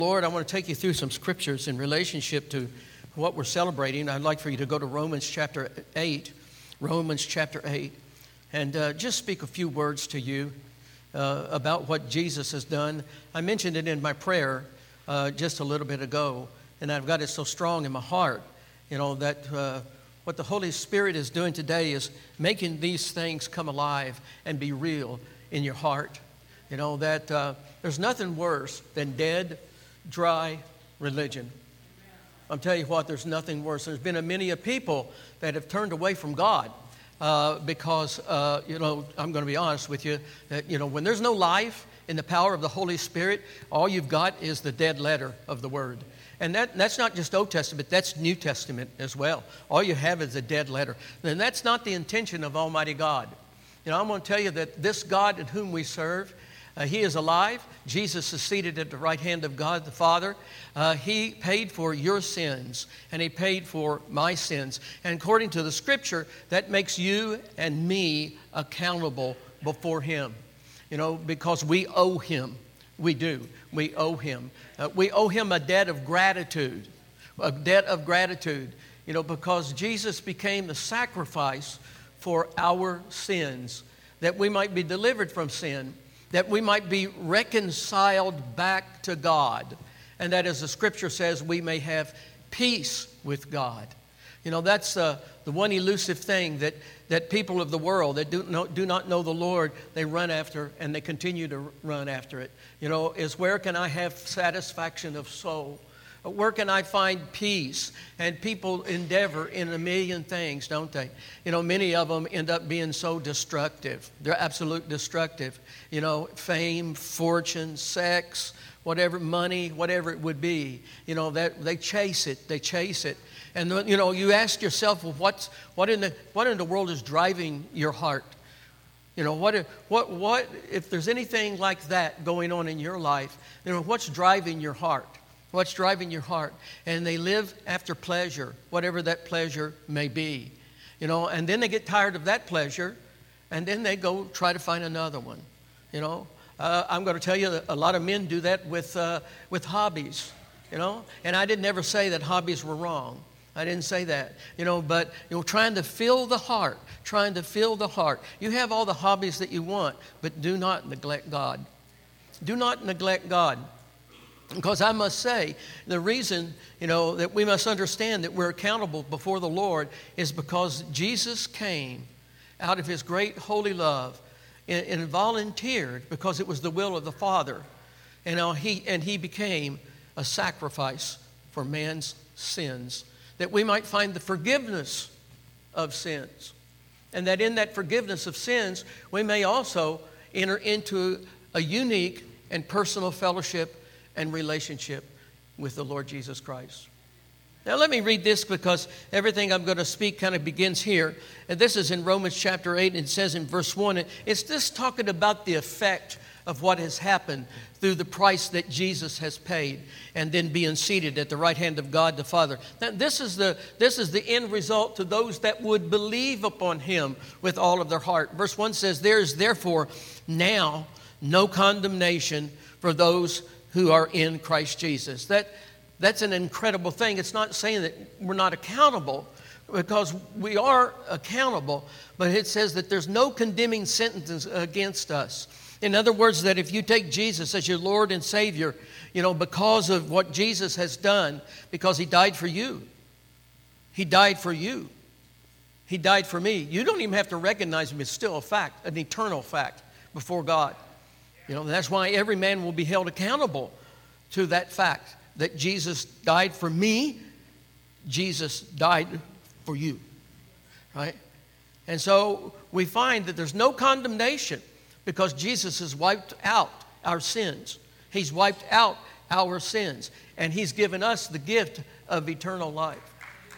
Lord, I want to take you through some scriptures in relationship to what we're celebrating. I'd like for you to go to Romans chapter 8, and just speak a few words to you about what Jesus has done. I mentioned it in my prayer just a little bit ago, and I've got it so strong in my heart, that what the Holy Spirit is doing today is making these things come alive and be real in your heart. That there's nothing worse than dead, dry religion. I'm telling you what, there's nothing worse. There's been many people that have turned away from God because, I'm going to be honest with you, that, when there's no life in the power of the Holy Spirit, all you've got is the dead letter of the Word. And that's not just Old Testament, that's New Testament as well. All you have is a dead letter. And that's not the intention of Almighty God. I'm going to tell you that this God in whom we serve, He is alive. Jesus is seated at the right hand of God the Father. He paid for your sins, and He paid for my sins. And according to the Scripture, that makes you and me accountable before Him. Because we owe Him. We do. We owe Him. We owe Him a debt of gratitude. A debt of gratitude. Because Jesus became the sacrifice for our sins, that we might be delivered from sin, that we might be reconciled back to God, and that, as the Scripture says, we may have peace with God. That's the one elusive thing that people of the world that do not know the Lord, they run after, and they continue to run after it. Is where can I have satisfaction of soul? Where can I find peace? And people endeavor in a million things, don't they? Many of them end up being so destructive. They're absolute destructive. Fame, fortune, sex, whatever, money, whatever it would be. That they chase it. They chase it. And you ask yourself, well, what in the world is driving your heart? What if there's anything like that going on in your life? What's driving your heart? What's driving your heart? And they live after pleasure, whatever that pleasure may be. And then they get tired of that pleasure, and then they go try to find another one. I'm going to tell you that a lot of men do that with hobbies. And I didn't ever say that hobbies were wrong. I didn't say that. But trying to fill the heart, You have all the hobbies that you want, but do not neglect God. Do not neglect God. Because I must say, the reason, that we must understand that we're accountable before the Lord is because Jesus came out of His great holy love and volunteered because it was the will of the Father. And He became a sacrifice for man's sins, that we might find the forgiveness of sins. And that in that forgiveness of sins, we may also enter into a unique and personal fellowship and relationship with the Lord Jesus Christ. Now let me read this because everything I'm going to speak kind of begins here. And this is in Romans chapter 8, and it says in verse 1, it's just talking about the effect of what has happened through the price that Jesus has paid and then being seated at the right hand of God the Father. Now, this is the end result to those that would believe upon Him with all of their heart. Verse 1 says, there is therefore now no condemnation for those who are in Christ Jesus. That's an incredible thing. It's not saying that we're not accountable, because we are accountable, but it says that there's no condemning sentence against us. In other words, that if you take Jesus as your Lord and Savior, because of what Jesus has done, because He died for you. He died for you. He died for me. You don't even have to recognize Him. It's still a fact, an eternal fact before God. That's why every man will be held accountable to that fact that Jesus died for me. Jesus died for you, right? And so we find that there's no condemnation because Jesus has wiped out our sins. He's wiped out our sins, and He's given us the gift of eternal life.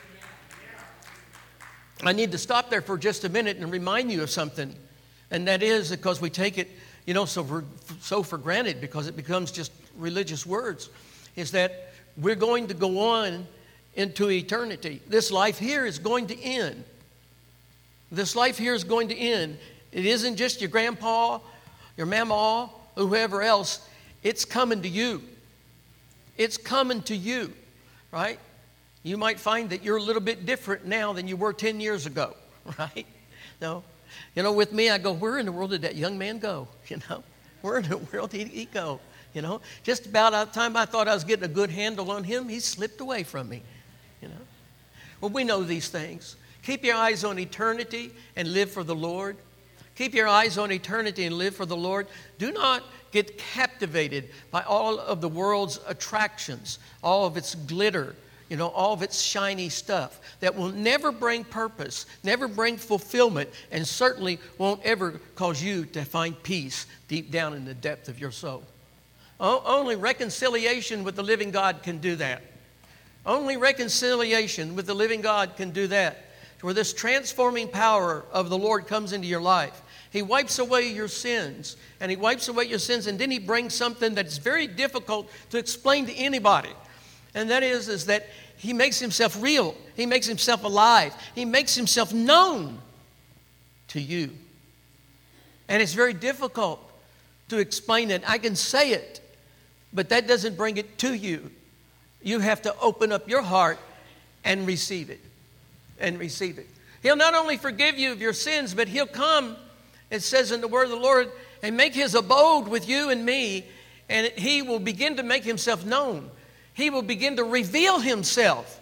I need to stop there for just a minute and remind you of something, and that is because we take it so for granted, because it becomes just religious words, is that we're going to go on into eternity. This life here is going to end. This life here is going to end. It isn't just your grandpa, your mama, whoever else. It's coming to you. It's coming to you, right? You might find that you're a little bit different now than you were 10 years ago, right? No. You know, with me, I go, where in the world did that young man go? You know, where in the world did he go? You know, just about the time I thought I was getting a good handle on him, he slipped away from me, you know. Well, we know these things. Keep your eyes on eternity and live for the Lord. Keep your eyes on eternity and live for the Lord. Do not get captivated by all of the world's attractions, all of its glitter, you know, all of its shiny stuff that will never bring purpose, never bring fulfillment, and certainly won't ever cause you to find peace deep down in the depth of your soul. Only reconciliation with the living God can do that. Only reconciliation with the living God can do that. Where this transforming power of the Lord comes into your life. He wipes away your sins, and He wipes away your sins, and then He brings something that's very difficult to explain to anybody. And that is that He makes Himself real. He makes Himself alive. He makes Himself known to you. And it's very difficult to explain it. I can say it, but that doesn't bring it to you. You have to open up your heart and receive it. And receive it. He'll not only forgive you of your sins, but He'll come, it says in the word of the Lord, and make His abode with you and me, and He will begin to make Himself known. He will begin to reveal Himself.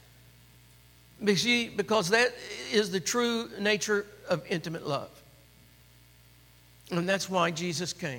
Because that is the true nature of intimate love. And that's why Jesus came.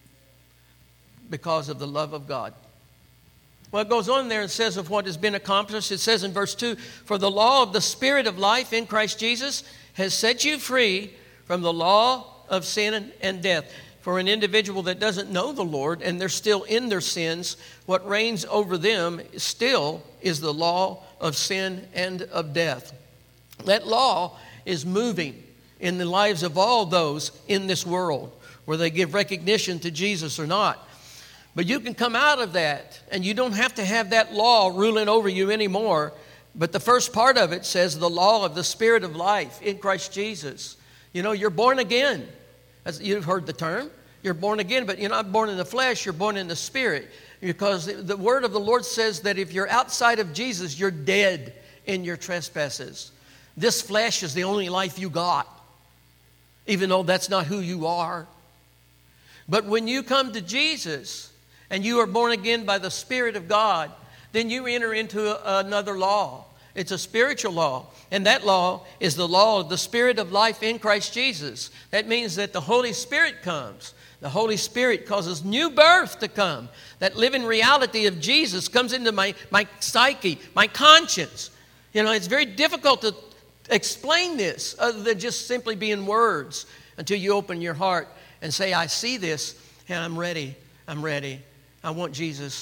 Because of the love of God. Well, it goes on there and says of what has been accomplished. It says in verse 2, for the law of the Spirit of life in Christ Jesus has set you free from the law of sin and death. For an individual that doesn't know the Lord and they're still in their sins, what reigns over them still is the law of sin and of death. That law is moving in the lives of all those in this world, whether they give recognition to Jesus or not. But you can come out of that, and you don't have to have that law ruling over you anymore. But the first part of it says the law of the Spirit of life in Christ Jesus. You know, you're born again. You've heard the term. You're born again, but you're not born in the flesh, you're born in the Spirit. Because the word of the Lord says that if you're outside of Jesus, you're dead in your trespasses. This flesh is the only life you got, even though that's not who you are. But when you come to Jesus, and you are born again by the Spirit of God, then you enter into another law. It's a spiritual law. And that law is the law of the Spirit of life in Christ Jesus. That means that the Holy Spirit comes. The Holy Spirit causes new birth to come. That living reality of Jesus comes into my psyche, my conscience. You know, it's very difficult to explain this other than just simply being words until you open your heart and say, I see this and I'm ready. I'm ready. I want Jesus,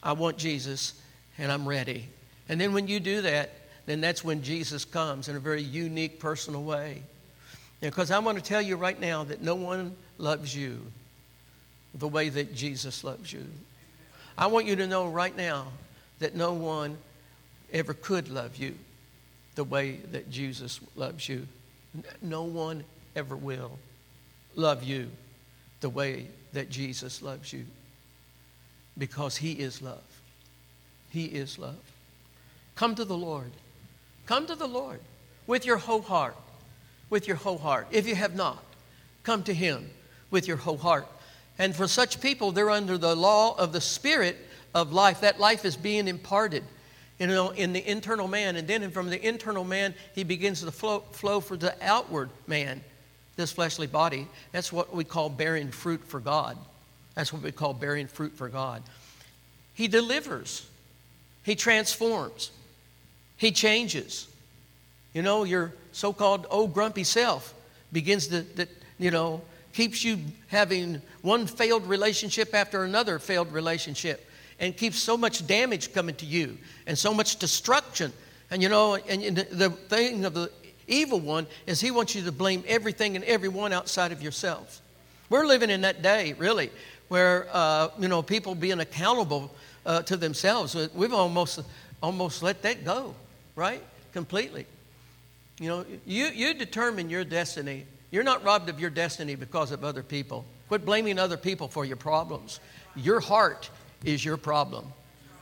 and I'm ready. And then when you do that, then that's when Jesus comes in a very unique, personal way. Because I want to tell you right now that no one loves you the way that Jesus loves you. I want you to know right now that no one ever could love you the way that Jesus loves you. No one ever will love you the way that Jesus loves you. Because He is love. He is love. Come to the Lord. Come to the Lord with your whole heart. With your whole heart. If you have not, come to Him with your whole heart. And for such people, they're under the law of the Spirit of life. That life is being imparted, you know, in the internal man. And then from the internal man, he begins to flow for the outward man, this fleshly body. That's what we call bearing fruit for God. That's what we call bearing fruit for God. He delivers. He transforms. He changes. You know, your so-called old grumpy self begins to keeps you having one failed relationship after another failed relationship, and keeps so much damage coming to you and so much destruction. And you know, and the thing of the evil one is he wants you to blame everything and everyone outside of yourself. We're living in that day, really, where people being accountable to themselves. We've almost let that go, right? Completely. You know, you determine your destiny. You're not robbed of your destiny because of other people. Quit blaming other people for your problems. Your heart is your problem.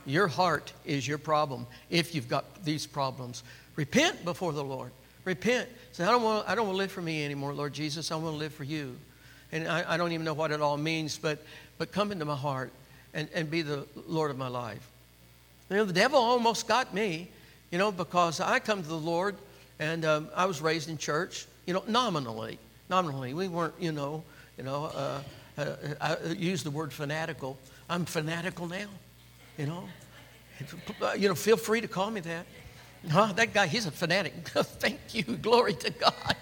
Your heart is your problem if you've got these problems. Repent before the Lord. Repent. Say, I don't want to live for me anymore, Lord Jesus. I want to live for you. And I don't even know what it all means, but come into my heart and be the Lord of my life. You know, the devil almost got me, you know, because I come to the Lord and I was raised in church, you know, nominally. We weren't, I use the word fanatical. I'm fanatical now, you know. Feel free to call me that. That guy, he's a fanatic. Thank you. Glory to God.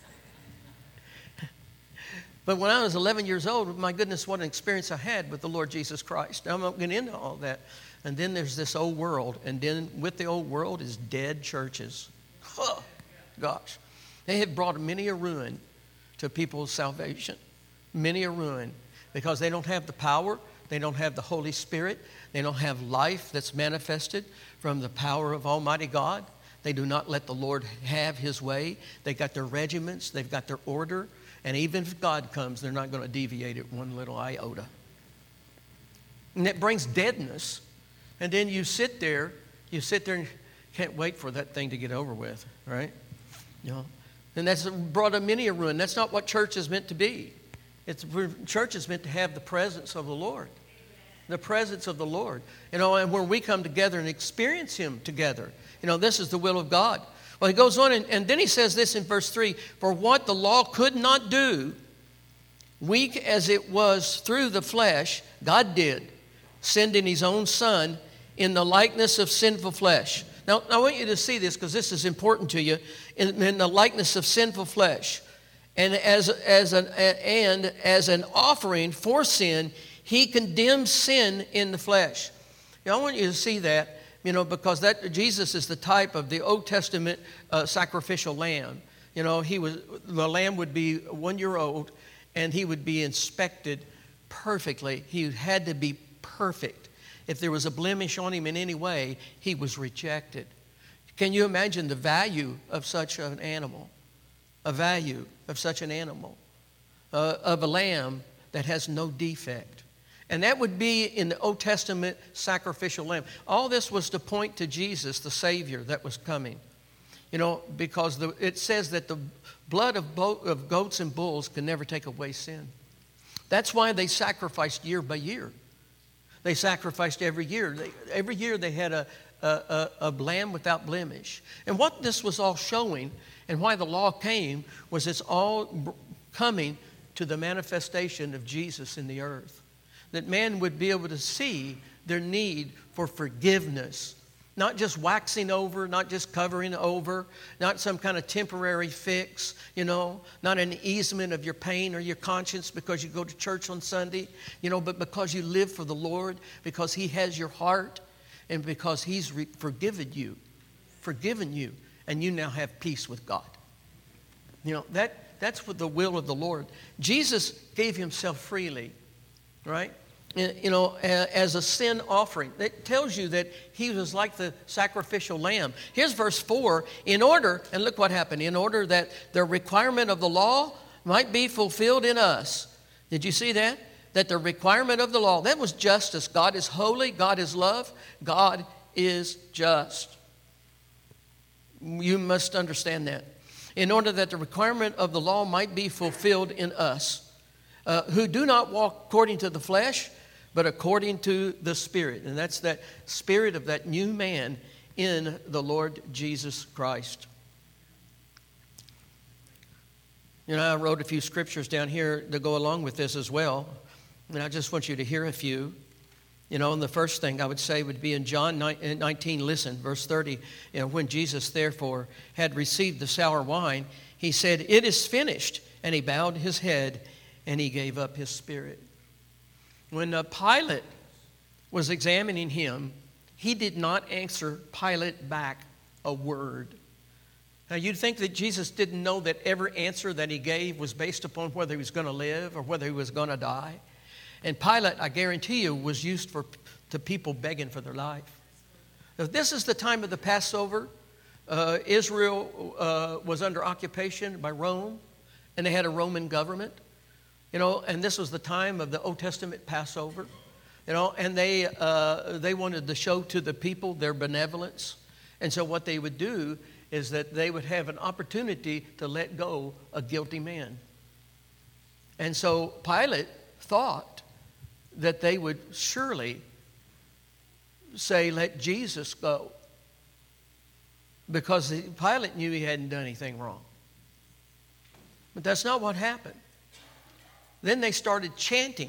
But when I was 11 years old, my goodness, what an experience I had with the Lord Jesus Christ. I'm not getting into all that. And then there's this old world. And then with the old world is dead churches. Oh, gosh. They have brought many a ruin to people's salvation. Many a ruin. Because they don't have the power. They don't have the Holy Spirit. They don't have life that's manifested from the power of Almighty God. They do not let the Lord have His way. They got their regiments. They've got their order. And even if God comes, they're not going to deviate it one little iota. And that brings deadness. And then you sit there and can't wait for that thing to get over with, right? You know, and that's brought a many a ruin. That's not what church is meant to be. Church is meant to have the presence of the Lord. The presence of the Lord. You know, and where we come together and experience Him together. You know, this is the will of God. Well, he goes on, and then he says this in verse 3, for what the law could not do, weak as it was through the flesh, God did, sending His own Son in the likeness of sinful flesh. Now, I want you to see this because this is important to you. In the likeness of sinful flesh. And as an offering for sin, He condemns sin in the flesh. Now, I want you to see that. You know, because Jesus is the type of the Old Testament sacrificial lamb. You know, the lamb would be 1 year old, and he would be inspected perfectly. He had to be perfect. If there was a blemish on him in any way, he was rejected. Can you imagine the value of such an animal? A value of such an animal, of a lamb that has no defect. And that would be in the Old Testament sacrificial lamb. All this was to point to Jesus, the Savior that was coming. You know, because it says that the blood of goats and bulls can never take away sin. That's why they sacrificed year by year. They sacrificed every year. Every year they had a lamb without blemish. And what this was all showing and why the law came was it's all coming to the manifestation of Jesus in the earth. That man would be able to see their need for forgiveness. Not just waxing over, not just covering over, not some kind of temporary fix, you know, not an easement of your pain or your conscience because you go to church on Sunday, you know, but because you live for the Lord, because He has your heart, and because He's forgiven you, and you now have peace with God. You know, that's what the will of the Lord. Jesus gave Himself freely, right? You know, as a sin offering. It tells you that He was like the sacrificial lamb. Here's verse 4. And look what happened. In order that the requirement of the law might be fulfilled in us. Did you see that? That the requirement of the law, that was justice. God is holy. God is love. God is just. You must understand that. In order that the requirement of the law might be fulfilled in us, who do not walk according to the flesh, but according to the Spirit. And that's that spirit of that new man in the Lord Jesus Christ. You know, I wrote a few scriptures down here to go along with this as well. And I just want you to hear a few. You know, and the first thing I would say would be in John 19, listen, verse 30. You know, when Jesus, therefore, had received the sour wine, He said, "It is finished." And He bowed His head and He gave up His spirit. When Pilate was examining Him, he did not answer Pilate back a word. Now, you'd think that Jesus didn't know that every answer that He gave was based upon whether He was going to live or whether He was going to die. And Pilate, I guarantee you, was used to people begging for their life. Now, this is the time of the Passover. Israel was under occupation by Rome, and they had a Roman government. You know, and this was the time of the Old Testament Passover. And they wanted to show to the people their benevolence. And so what they would do is that they would have an opportunity to let go a guilty man. And so Pilate thought that they would surely say, let Jesus go. Because Pilate knew he hadn't done anything wrong. But that's not what happened. Then they started chanting,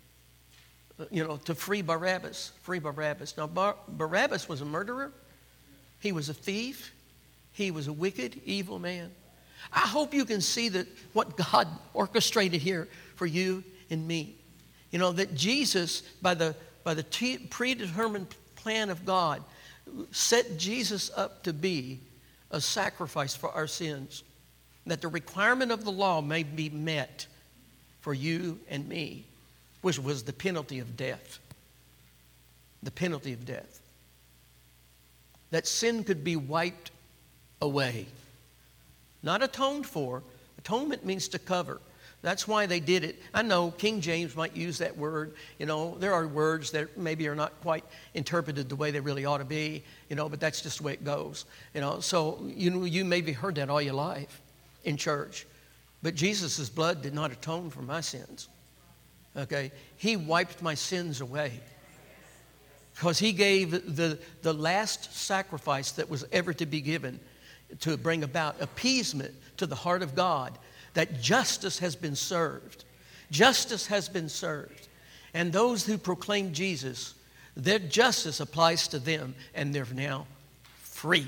to free Barabbas, free Barabbas. Now, Barabbas was a murderer. He was a thief. He was a wicked, evil man. I hope you can see that what God orchestrated here for you and me. That Jesus, by the predetermined plan of God, set Jesus up to be a sacrifice for our sins. That the requirement of the law may be met for you and me, which was the penalty of death. The penalty of death. That sin could be wiped away. Not atoned for. Atonement means to cover. That's why they did it. I know King James might use that word. There are words that maybe are not quite interpreted the way they really ought to be, but that's just the way it goes. So you maybe heard that all your life in church. But Jesus' blood did not atone for my sins. Okay? He wiped my sins away. Because he gave the last sacrifice that was ever to be given to bring about appeasement to the heart of God, that justice has been served. Justice has been served. And those who proclaim Jesus, their justice applies to them, and they're now free.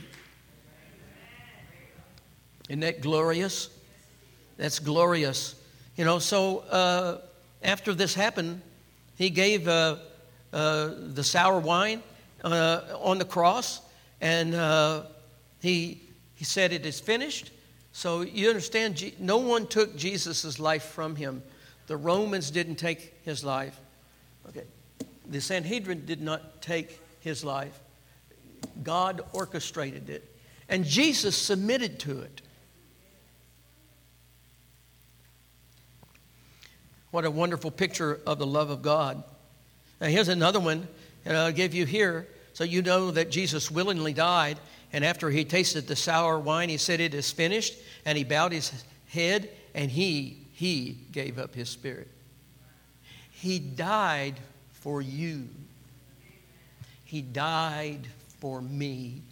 Isn't that glorious? That's glorious. So after this happened, he gave the sour wine on the cross, and he said, it is finished. So you understand, no one took Jesus' life from him. The Romans didn't take his life. Okay. The Sanhedrin did not take his life. God orchestrated it. And Jesus submitted to it. What a wonderful picture of the love of God. Now here's another one, and I'll give you here, so you know that Jesus willingly died. And after he tasted the sour wine, he said, it is finished. And he bowed his head, and he gave up his spirit. He died for you. He died for me.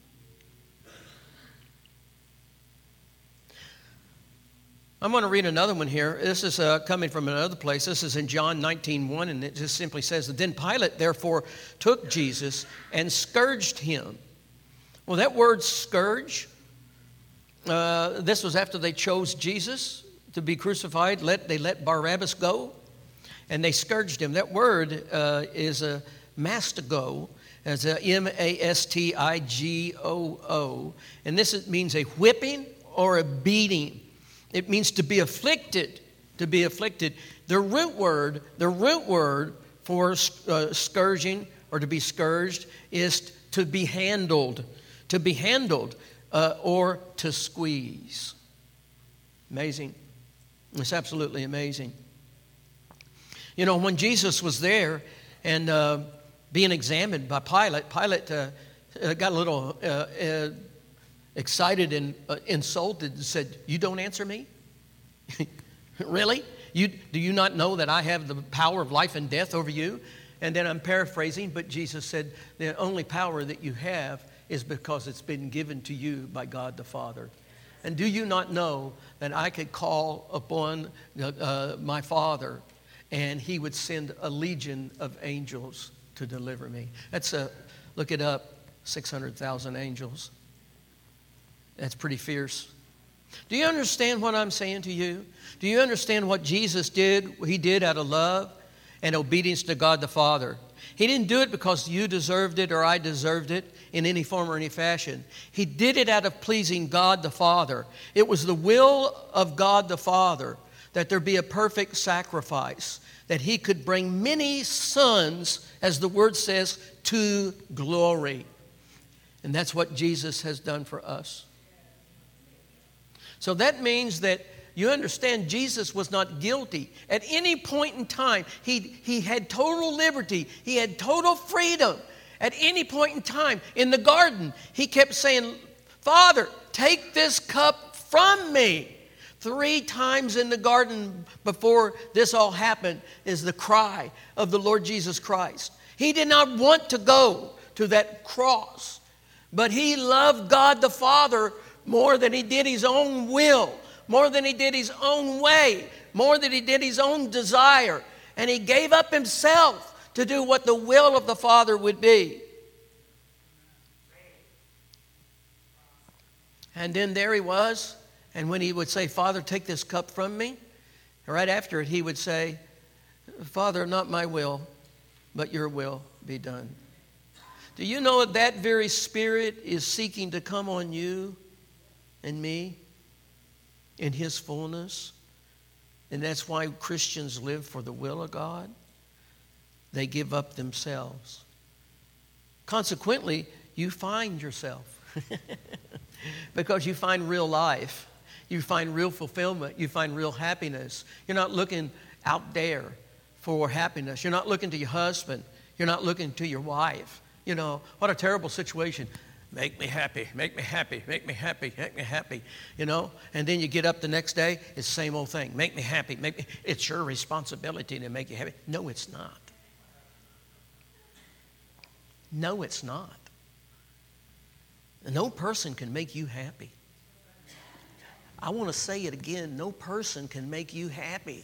I'm going to read another one here. This is coming from another place. This is in John 19:1, and it just simply says, then Pilate therefore took Jesus and scourged him. Well, that word scourge, this was after they chose Jesus to be crucified. They let Barabbas go, and they scourged him. That word is a mastigo, as a M-A-S-T-I-G-O-O. And this means a whipping or a beating. It means to be afflicted, to be afflicted. The root word for scourging or to be scourged is to be handled. To be handled or to squeeze. Amazing. It's absolutely amazing. When Jesus was there and being examined by Pilate, Pilate got a little excited and insulted and said, you don't answer me? Really? Do you not know that I have the power of life and death over you? And then I'm paraphrasing, but Jesus said, the only power that you have is because it's been given to you by God the Father. And do you not know that I could call upon my Father and he would send a legion of angels to deliver me? Look it up, 600,000 angels. That's pretty fierce. Do you understand what I'm saying to you? Do you understand what Jesus did? He did out of love and obedience to God the Father. He didn't do it because you deserved it or I deserved it in any form or any fashion. He did it out of pleasing God the Father. It was the will of God the Father that there be a perfect sacrifice, that he could bring many sons, as the word says, to glory. And that's what Jesus has done for us. So that means that You understand, Jesus was not guilty. At any point in time, he had total liberty. He had total freedom. At any point in time in the garden, he kept saying, Father, take this cup from me. 3 times in the garden before this all happened is the cry of the Lord Jesus Christ. He did not want to go to that cross, but he loved God the Father more than he did his own will, more than he did his own way, more than he did his own desire. And he gave up himself to do what the will of the Father would be. And then there he was. And when he would say, Father, take this cup from me, right after it he would say, Father, not my will, but your will be done. Do you know that very Spirit is seeking to come on you and me in his fullness? And that's why Christians live for the will of God. They give up themselves. Consequently, you find yourself because you find real life. You find real fulfillment. You find real happiness. You're not looking out there for happiness. You're not looking to your husband. You're not looking to your wife. You know, what a terrible situation. Make me happy, make me happy, make me happy, make me happy. You know, and then you get up the next day, it's the same old thing. Make me happy, make me. It's your responsibility to make you happy. No, it's not. No, it's not. No person can make you happy. I want to say it again. No person can make you happy.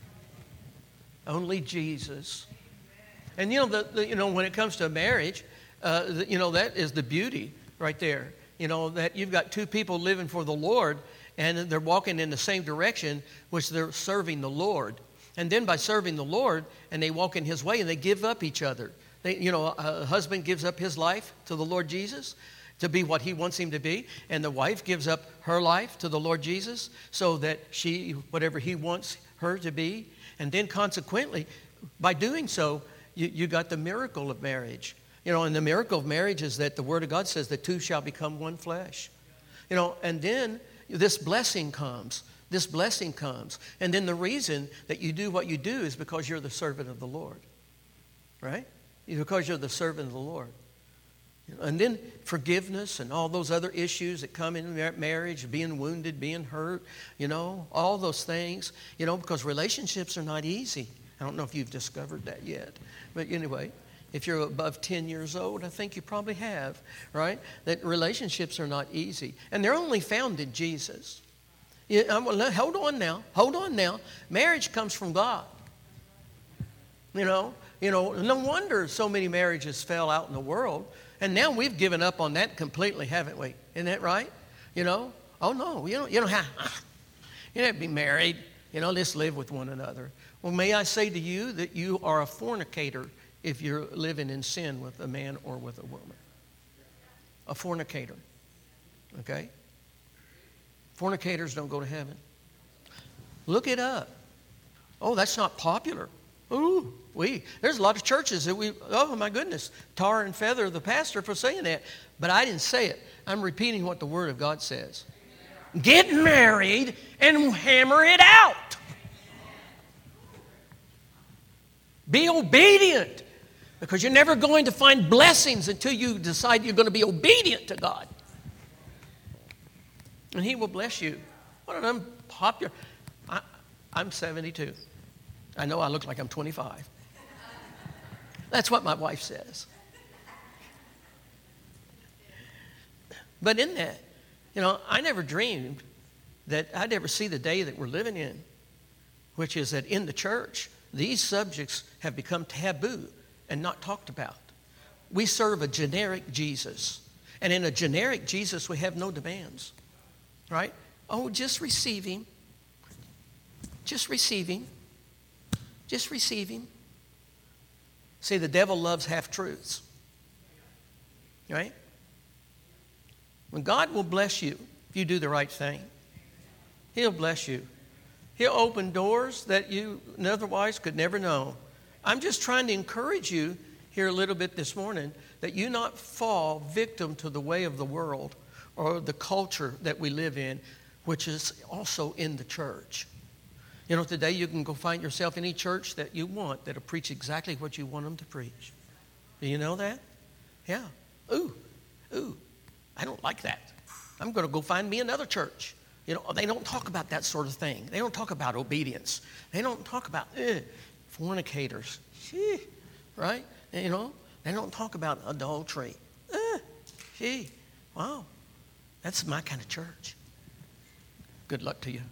Only Jesus. And you know, when it comes to marriage, that is the beauty right there. You know, that you've got 2 people living for the Lord, and they're walking in the same direction, which they're serving the Lord. And then by serving the Lord, and they walk in his way, and they give up each other. A husband gives up his life to the Lord Jesus to be what he wants him to be, and the wife gives up her life to the Lord Jesus so that she, whatever he wants her to be. And then consequently, by doing so, you got the miracle of marriage. You know, and the miracle of marriage is that the Word of God says that 2 shall become one flesh. You know, and then this blessing comes. This blessing comes. And then the reason that you do what you do is because you're the servant of the Lord. Right? Because you're the servant of the Lord. And then forgiveness and all those other issues that come in marriage, being wounded, being hurt, you know, all those things, you know, because relationships are not easy. I don't know if you've discovered that yet. But anyway, if you're above 10 years old, I think you probably have, right? That relationships are not easy. And they're only found in Jesus. Hold on now. Marriage comes from God. You know, no wonder so many marriages fell out in the world. And now we've given up on that completely, haven't we? Isn't that right? You know? Oh, no, you don't have to be married. You know, let's live with one another. Well, may I say to you that you are a fornicator if you're living in sin with a man or with a woman. A fornicator. Okay? Fornicators don't go to heaven. Look it up. Oh, that's not popular. Ooh, there's a lot of churches that oh my goodness, tar and feather the pastor for saying that. But I didn't say it. I'm repeating what the Word of God says. Get married and hammer it out. Be obedient. Because you're never going to find blessings until you decide you're going to be obedient to God. And He will bless you. What an unpopular. I'm 72. I know I look like I'm 25. That's what my wife says. But in that, I never dreamed that I'd ever see the day that we're living in, which is that in the church, these subjects have become taboo and not talked about. We serve a generic Jesus. And in a generic Jesus, we have no demands. Right? Oh, just receive Him. Just receive Him. Just receive Him. See, the devil loves half-truths. Right? When God will bless you if you do the right thing, He'll bless you. He'll open doors that you otherwise could never know. I'm just trying to encourage you here a little bit this morning that you not fall victim to the way of the world or the culture that we live in, which is also in the church. You know, today you can go find yourself any church that you want that'll preach exactly what you want them to preach. Do you know that? Yeah. Ooh, I don't like that. I'm going to go find me another church. You know, they don't talk about that sort of thing. They don't talk about obedience. They don't talk about fornicators. Right? You know, they don't talk about adultery. Wow. That's my kind of church. Good luck to you.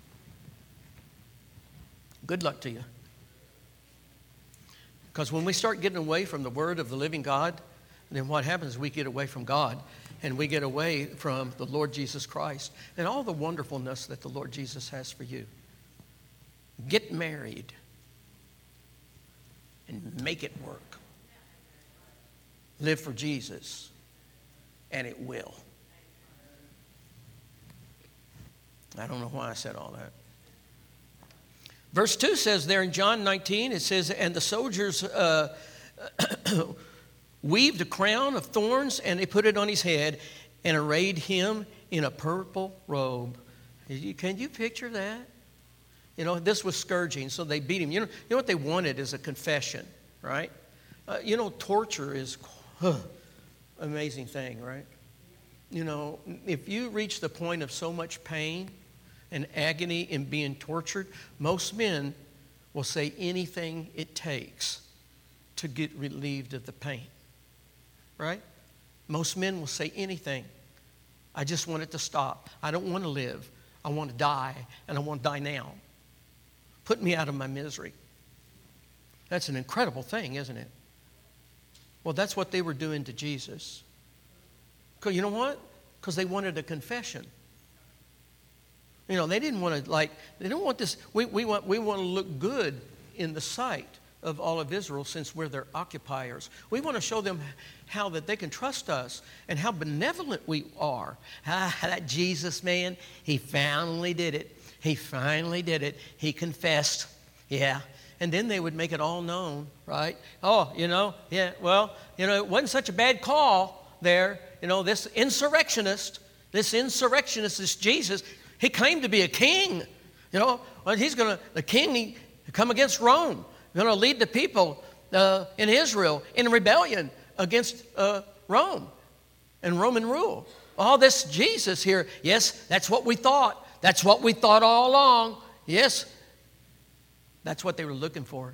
Good luck to you. Because when we start getting away from the word of the living God, then what happens is we get away from God and we get away from the Lord Jesus Christ and all the wonderfulness that the Lord Jesus has for you. Get married and make it work. Live for Jesus, and it will. I don't know why I said all that. Verse 2 says there in John 19, it says, and the soldiers weaved a crown of thorns, and they put it on his head and arrayed him in a purple robe. Can you picture that? You know, this was scourging, so they beat him. You know what they wanted is a confession, right? You know, torture is amazing thing, right? You know, if you reach the point of so much pain and agony in being tortured, most men will say anything it takes to get relieved of the pain, right? Most men will say anything. I just want it to stop. I don't want to live. I want to die, and I want to die now. Put me out of my misery. That's an incredible thing, isn't it? Well, that's what they were doing to Jesus. Because you know what? Because they wanted a confession. You know, they didn't want to they don't want this. We want to look good in the sight of all of Israel since we're their occupiers. We want to show them how that they can trust us and how benevolent we are. That Jesus man, he finally did it. He finally did it. He confessed. Yeah. And then they would make it all known, right? Oh, you know, yeah, well, you know, it wasn't such a bad call there. You know, this insurrectionist, this Jesus, he claimed to be a king. You know, well, the king come against Rome. He's going to lead the people in Israel in rebellion against Rome and Roman rule. All this Jesus here, yes, that's what we thought. That's what we thought all along. Yes, that's what they were looking for.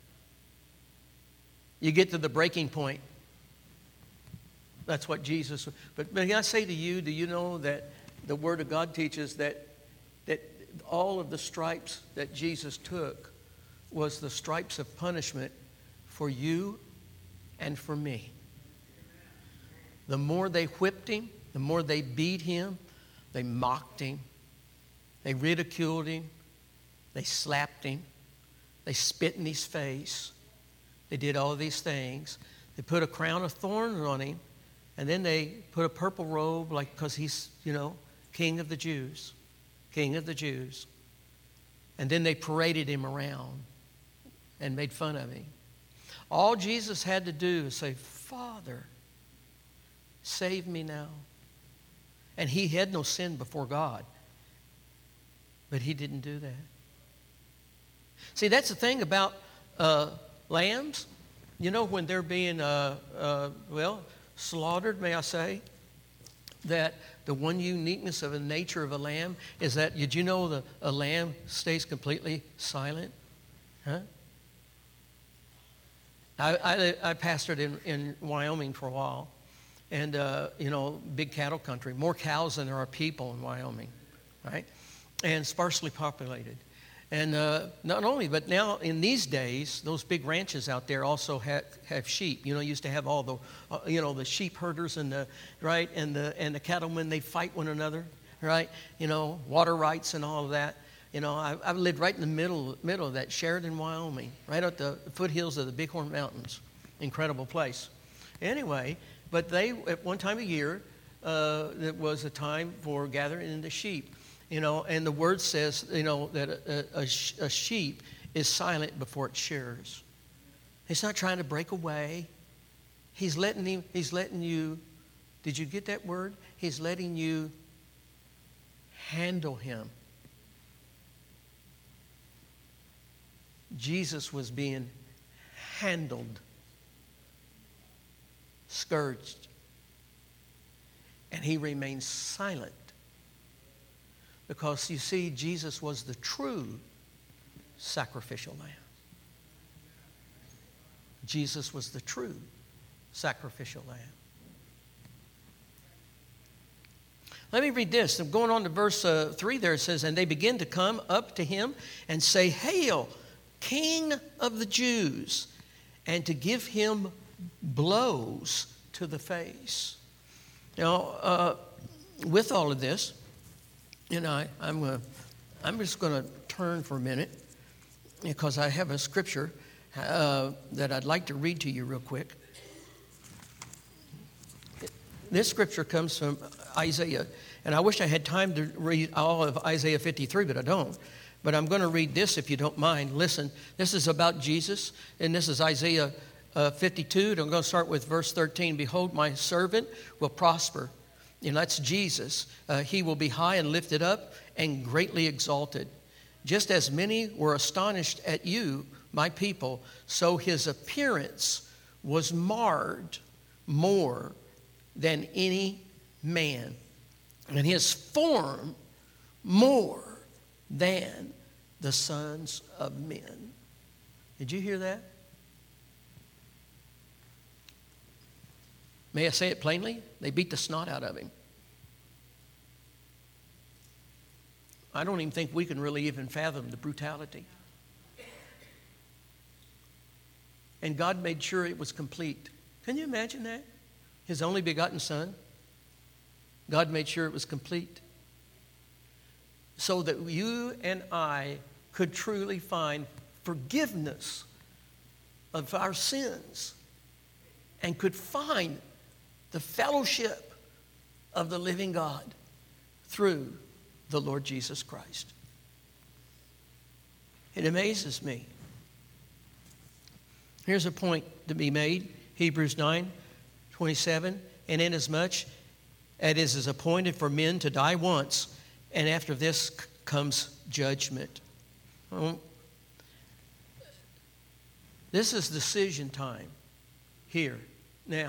You get to the breaking point. That's what Jesus... But may I say to you, do you know that the Word of God teaches that all of the stripes that Jesus took was the stripes of punishment for you and for me. The more they whipped him, the more they beat him, they mocked him, they ridiculed him, they slapped him, they spit in his face, they did all these things. They put a crown of thorns on him, and then they put a purple robe, because he's, King of the Jews. King of the Jews. And then they paraded him around and made fun of him. All Jesus had to do is say, Father, save me now. And he had no sin before God. But he didn't do that. See, that's the thing about lambs. You know, when they're being, slaughtered, may I say, that the one uniqueness of the nature of a lamb is that, did you know a lamb stays completely silent? Huh? I pastored in Wyoming for a while, and, big cattle country, more cows than there are people in Wyoming, right? And sparsely populated. And not only, but now in these days, those big ranches out there also have sheep. You know, used to have all the, the sheep herders and the cattlemen. They fight one another, right? Water rights and all of that. I've lived right in the middle of that, Sheridan, Wyoming, right at the foothills of the Bighorn Mountains. Incredible place. Anyway, but they at one time a year, it was a time for gathering in the sheep. And the word says, that a sheep is silent before it shears. He's not trying to break away. He's letting you, did you get that word? He's letting you handle him. Jesus was being handled, scourged, and he remained silent. Because you see, Jesus was the true sacrificial lamb. Jesus was the true sacrificial lamb. Let me read this. I'm going on to verse 3 there. It says, and they begin to come up to him and say, Hail, King of the Jews, and to give him blows to the face. Now, with all of this, I'm just going to turn for a minute because I have a scripture that I'd like to read to you real quick. This scripture comes from Isaiah, and I wish I had time to read all of Isaiah 53, but I don't. But I'm going to read this if you don't mind. Listen, this is about Jesus, and this is Isaiah 52. And I'm going to start with verse 13. Behold, my servant will prosper. And that's Jesus. He will be high and lifted up and greatly exalted. Just as many were astonished at you, my people, so his appearance was marred more than any man, and his form more than the sons of men. Did you hear that? May I say it plainly? They beat the snot out of him. I don't even think we can really even fathom the brutality. And God made sure it was complete. Can you imagine that? His only begotten Son. God made sure it was complete. So that you and I could truly find forgiveness of our sins and could find the fellowship of the living God through the Lord Jesus Christ. It amazes me. Here's a point to be made. Hebrews 9:27. And inasmuch as it is appointed for men to die once, and after this comes judgment. This is decision time here. Now,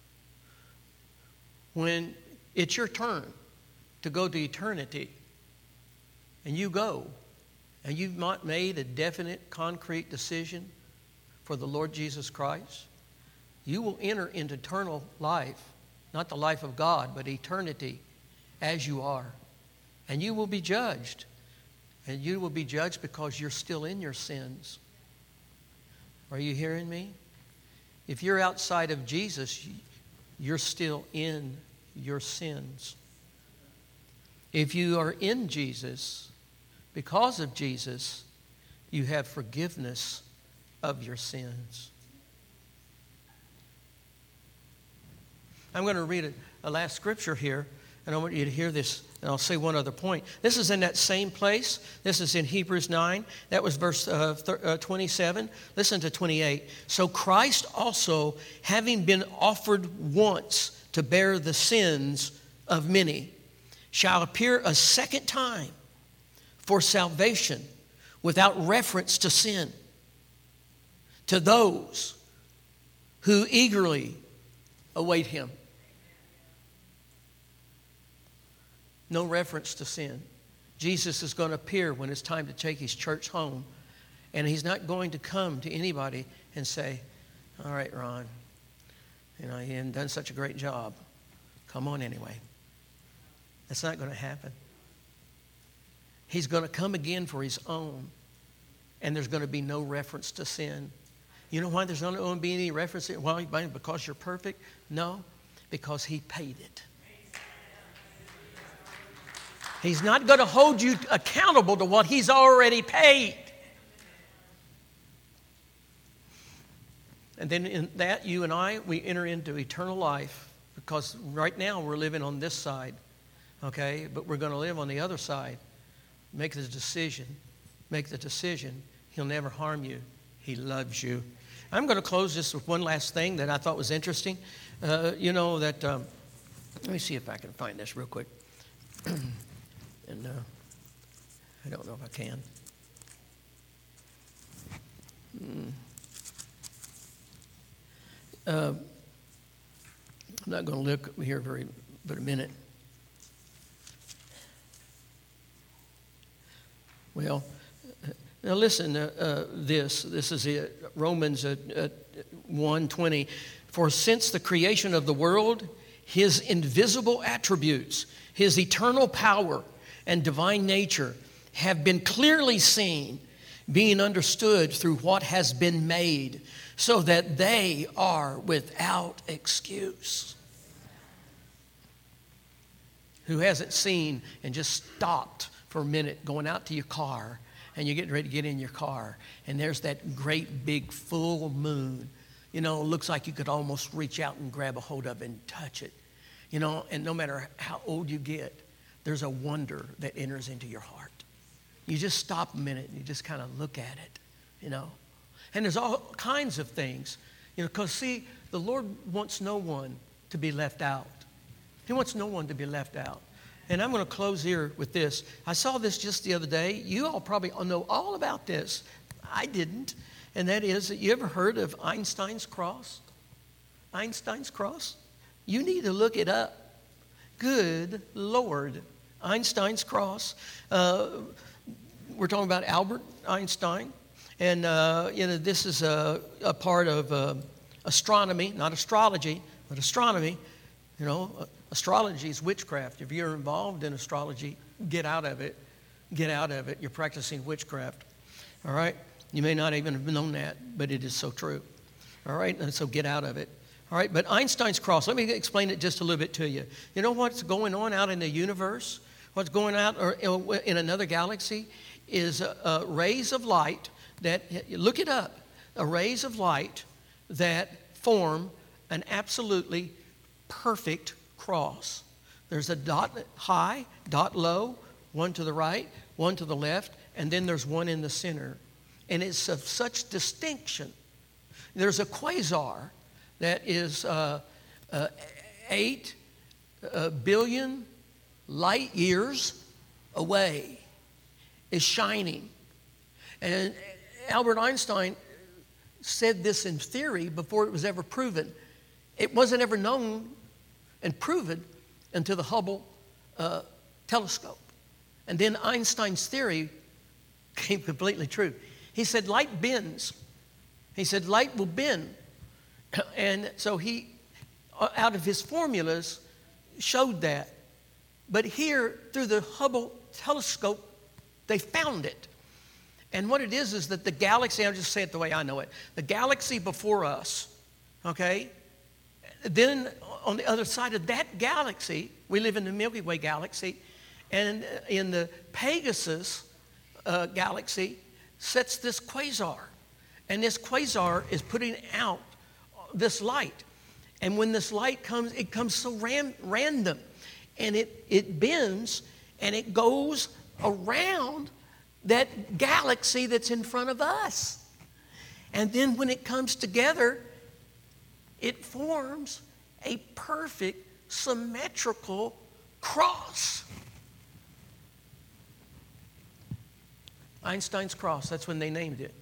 when it's your turn to go to eternity, and you go, and you've not made a definite, concrete decision for the Lord Jesus Christ, you will enter into eternal life, not the life of God, but eternity as you are. And you will be judged. And you will be judged because you're still in your sins. Are you hearing me? If you're outside of Jesus, you're still in your sins. If you are in Jesus, because of Jesus, you have forgiveness of your sins. I'm going to read a last scripture here, and I want you to hear this, and I'll say one other point. This is in that same place. This is in Hebrews 9. That was verse 27. Listen to 28. So Christ also, having been offered once to bear the sins of many, shall appear a second time for salvation without reference to sin, to those who eagerly await him. No reference to sin. Jesus is going to appear when it's time to take his church home. And he's not going to come to anybody and say, all right, Ron, you haven't done such a great job. Come on anyway. That's not going to happen. He's going to come again for his own. And there's going to be no reference to sin. You know why there's not going to be any reference? Why? Because you're perfect? No, because he paid it. He's not going to hold you accountable to what he's already paid. And then in that, you and I, we enter into eternal life, because right now we're living on this side, okay? But we're going to live on the other side. Make the decision. Make the decision. He'll never harm you. He loves you. I'm going to close this with one last thing that I thought was interesting. Let me see if I can find this real quick. And I don't know if I can. I'm not going to look here but a minute. Well, now listen, this is it. Romans 1:20. For since the creation of the world, his invisible attributes, his eternal power and divine nature have been clearly seen, being understood through what has been made, so that they are without excuse. Who hasn't seen and just stopped for a minute going out to your car, and you're getting ready to get in your car, and there's that great big full moon. You know, it looks like you could almost reach out and grab a hold of it and touch it. You know, and no matter how old you get, there's a wonder that enters into your heart. You just stop a minute and you just kind of look at it, you know. And there's all kinds of things, you know, because see, the Lord wants no one to be left out. He wants no one to be left out. And I'm going to close here with this. I saw this just the other day. You all probably know all about this. I didn't. And that is that you ever heard of Einstein's cross? Einstein's cross? You need to look it up. Good Lord. Einstein's cross. We're talking about Albert Einstein. And, you know, this is a part of astronomy, not astrology, but astronomy. You know, astrology is witchcraft. If you're involved in astrology, get out of it. Get out of it. You're practicing witchcraft. All right? You may not even have known that, but it is so true. All right? And so get out of it. All right? But Einstein's cross, let me explain it just a little bit to you. You know what's going on out in the universe? What's going out in another galaxy is rays of light that, look it up, rays of light that form an absolutely perfect cross. There's a dot high, dot low, one to the right, one to the left, and then there's one in the center. And it's of such distinction. There's a quasar that is 8 billion light years away, is shining. And Albert Einstein said this in theory before it was ever proven. It wasn't ever known and proven until the Hubble telescope. And then Einstein's theory came completely true. He said light bends. He said light will bend. And so he, out of his formulas, showed that. But here, through the Hubble telescope, they found it. And what it is that the galaxy, I'll just say it the way I know it, the galaxy before us, okay? Then on the other side of that galaxy, we live in the Milky Way galaxy, and in the Pegasus galaxy sits this quasar. And this quasar is putting out this light. And when this light comes, it comes so random. And it bends and it goes around that galaxy that's in front of us. And then when it comes together, it forms a perfect symmetrical cross. Einstein's cross, that's when they named it.